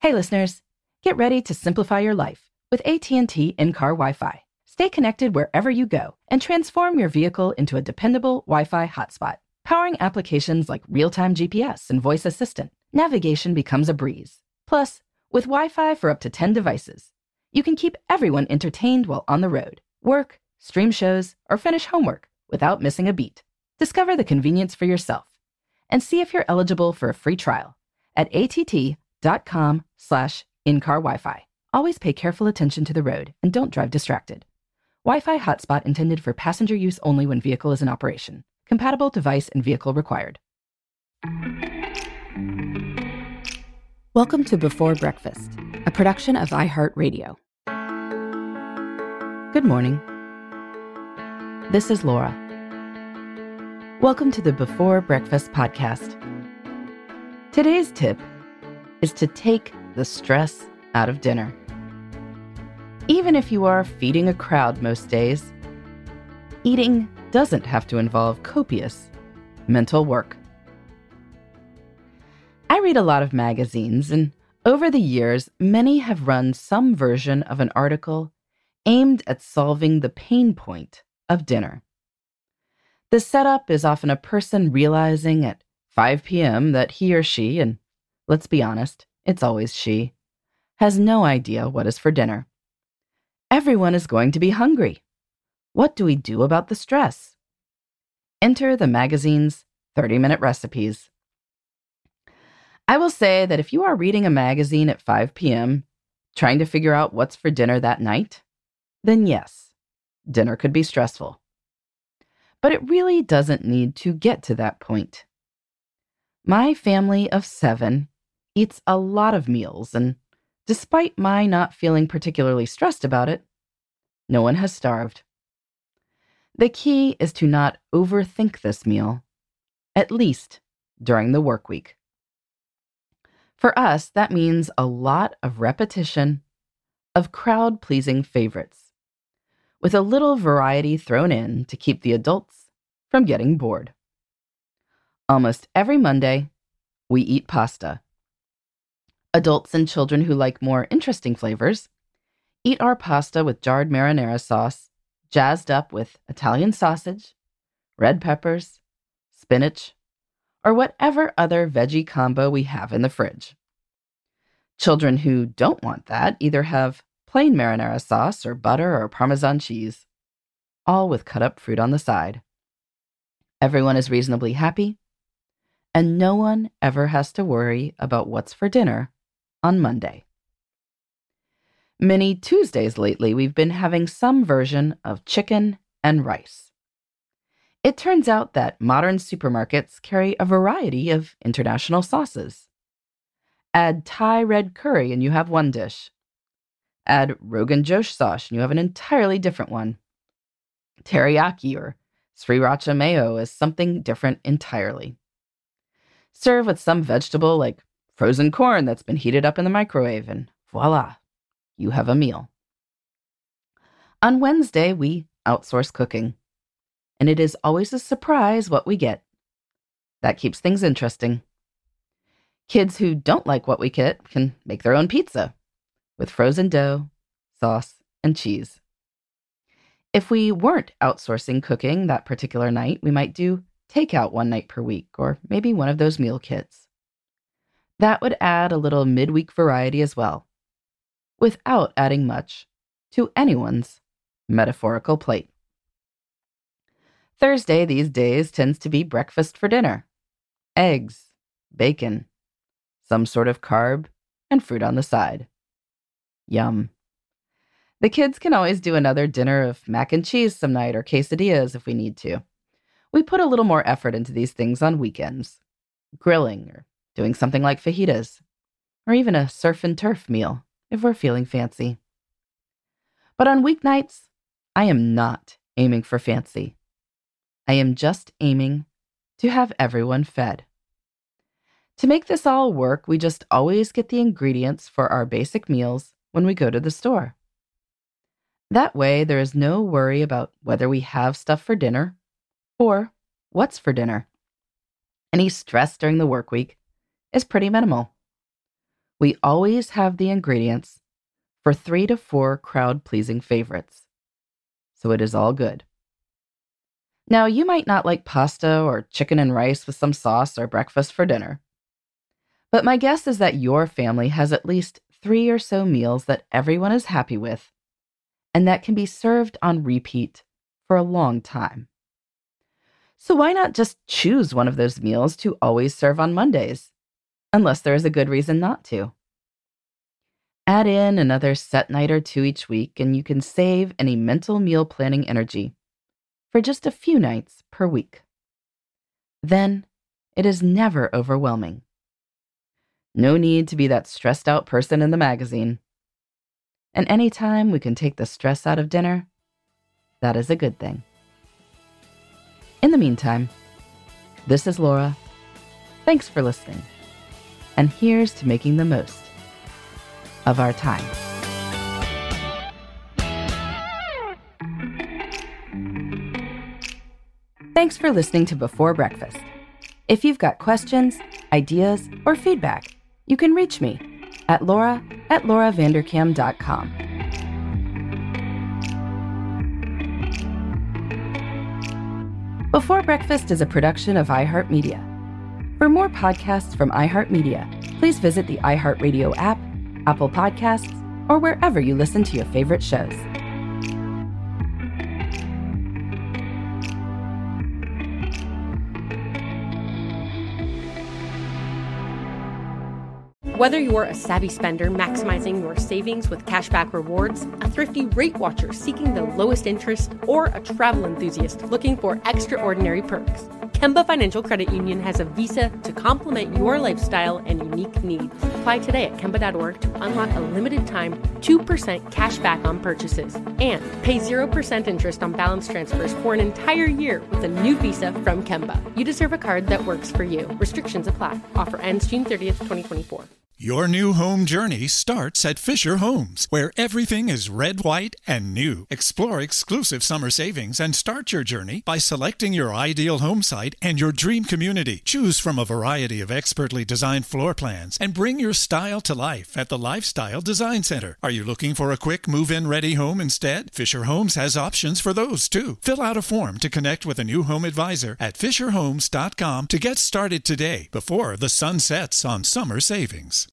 Hey listeners, get ready to simplify your life with AT&T in-car Wi-Fi. Stay connected wherever you go and transform your vehicle into a dependable Wi-Fi hotspot. Powering applications like real-time GPS and voice assistant, navigation becomes a breeze. Plus, with Wi-Fi for up to 10 devices, you can keep everyone entertained while on the road, work, stream shows, or finish homework without missing a beat. Discover the convenience for yourself and see if you're eligible for a free trial at att.com/in-car Wi-Fi. Always pay careful attention to the road and don't drive distracted. Wi-Fi hotspot intended for passenger use only when vehicle is in operation. Compatible device and vehicle required. Welcome to Before Breakfast, a production of iHeartRadio. Good morning. This is Laura. Welcome to the Before Breakfast podcast. Today's tip is to take the stress out of dinner. Even if you are feeding a crowd most days, eating doesn't have to involve copious mental work. I read a lot of magazines, and over the years, many have run some version of an article aimed at solving the pain point of dinner. The setup is often a person realizing at 5 p.m. that he or she, and let's be honest, it's always she, has no idea what is for dinner. Everyone is going to be hungry. What do we do about the stress? Enter the magazine's 30-minute recipes. I will say that if you are reading a magazine at 5 p.m., trying to figure out what's for dinner that night, then yes, dinner could be stressful. But it really doesn't need to get to that point. My family of 7 eats a lot of meals, and despite my not feeling particularly stressed about it, no one has starved. The key is to not overthink this meal, at least during the work week. For us, that means a lot of repetition of crowd-pleasing favorites, with a little variety thrown in to keep the adults from getting bored. Almost every Monday, we eat pasta. Adults and children who like more interesting flavors eat our pasta with jarred marinara sauce, jazzed up with Italian sausage, red peppers, spinach, or whatever other veggie combo we have in the fridge. Children who don't want that either have plain marinara sauce or butter or Parmesan cheese, all with cut-up fruit on the side. Everyone is reasonably happy, and no one ever has to worry about what's for dinner on Monday. Many Tuesdays lately, we've been having some version of chicken and rice. It turns out that modern supermarkets carry a variety of international sauces. Add Thai red curry and you have one dish. Add Rogan Josh sauce and you have an entirely different one. Teriyaki or sriracha mayo is something different entirely. Serve with some vegetable like frozen corn that's been heated up in the microwave, and voila, you have a meal. On Wednesday, we outsource cooking, and it is always a surprise what we get. That keeps things interesting. Kids who don't like what we get can make their own pizza with frozen dough, sauce, and cheese. If we weren't outsourcing cooking that particular night, we might do takeout one night per week, or maybe one of those meal kits. That would add a little midweek variety as well, without adding much to anyone's metaphorical plate. Thursday these days tends to be breakfast for dinner. Eggs, bacon, some sort of carb, and fruit on the side. Yum. The kids can always do another dinner of mac and cheese some night or quesadillas if we need to. We put a little more effort into these things on weekends, grilling or doing something like fajitas, or even a surf and turf meal if we're feeling fancy. But on weeknights, I am not aiming for fancy. I am just aiming to have everyone fed. To make this all work, we just always get the ingredients for our basic meals when we go to the store. That way, there is no worry about whether we have stuff for dinner or what's for dinner. Any stress during the work week is pretty minimal. We always have the ingredients for 3 to 4 crowd-pleasing favorites, so it is all good. Now, you might not like pasta or chicken and rice with some sauce or breakfast for dinner, but my guess is that your family has at least 3 or so meals that everyone is happy with and that can be served on repeat for a long time. So why not just choose one of those meals to always serve on Mondays, unless there is a good reason not to? Add in another set night or two each week, and you can save any mental meal planning energy for just a few nights per week. Then, it is never overwhelming. No need to be that stressed out person in the magazine. And anytime we can take the stress out of dinner, that is a good thing. In the meantime, this is Laura. Thanks for listening. And here's to making the most of our time. Thanks for listening to Before Breakfast. If you've got questions, ideas, or feedback, you can reach me at laura@lauravanderkam.com. Before Breakfast is a production of iHeartMedia. For more podcasts from iHeartMedia, please visit the iHeartRadio app, Apple Podcasts, or wherever you listen to your favorite shows. Whether you're a savvy spender maximizing your savings with cashback rewards, a thrifty rate watcher seeking the lowest interest, or a travel enthusiast looking for extraordinary perks, Kemba Financial Credit Union has a visa to complement your lifestyle and unique needs. Apply today at Kemba.org to unlock a limited-time 2% cash back on purchases and pay 0% interest on balance transfers for an entire year with a new visa from Kemba. You deserve a card that works for you. Restrictions apply. Offer ends June 30th, 2024. Your new home journey starts at Fisher Homes, where everything is red, white, and new. Explore exclusive summer savings and start your journey by selecting your ideal home site and your dream community. Choose from a variety of expertly designed floor plans and bring your style to life at the Lifestyle Design Center. Are you looking for a quick move-in ready home instead? Fisher Homes has options for those too. Fill out a form to connect with a new home advisor at fisherhomes.com to get started today before the sun sets on summer savings.